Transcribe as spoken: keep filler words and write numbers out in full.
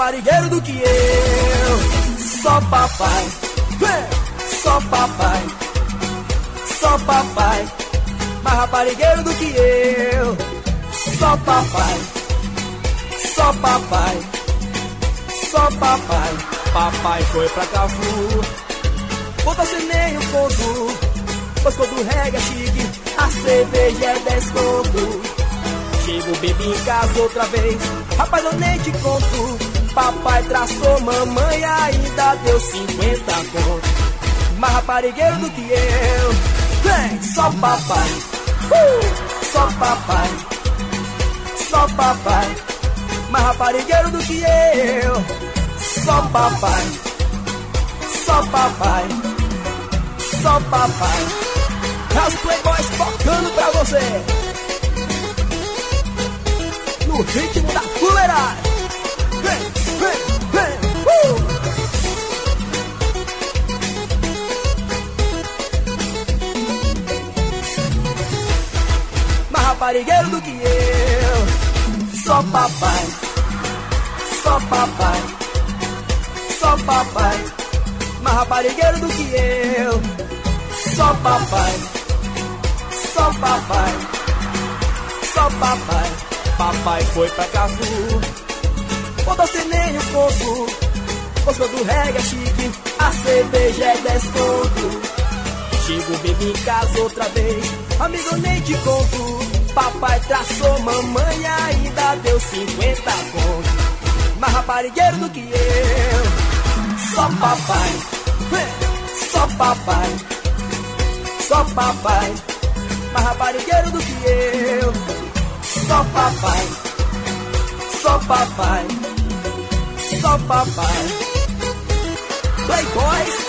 raparigueiro do que eu. Só papai, só papai, só papai, mais raparigueiro do que eu. Só papai, só papai, só papai. Papai foi pra Cafu, botou sem nem um ponto, pois quando o reggae é chique, a cerveja é dez conto. Chego, bebi em casa outra vez, rapaz, eu nem te conto. Papai traçou mamãe e ainda deu cinquenta conto. Mais raparigueiro do que eu. Vem, só papai, uh, só papai, só papai, mais raparigueiro do que eu. Só papai, só papai, só papai. Os playboys tocando pra você no ritmo da fuleiragem. Vem, vem, vem, uh! Mais raparigueiro do que eu. Só papai, só papai, só papai, mais raparigueiro do que eu. Só papai, só papai, só papai. Papai foi pra Cafu, botou sem nem um ponto, pois quando o reggae é chique, a cerveja é dez conto. Chego, bebi em casa outra vez, amigo, nem te conto. Papai traçou mamãe e ainda deu cinquenta conto. Mais raparigueiro do que eu. Só papai, só papai, só papai, mais raparigueiro do que eu. Só papai, só papai, só papai. Playboys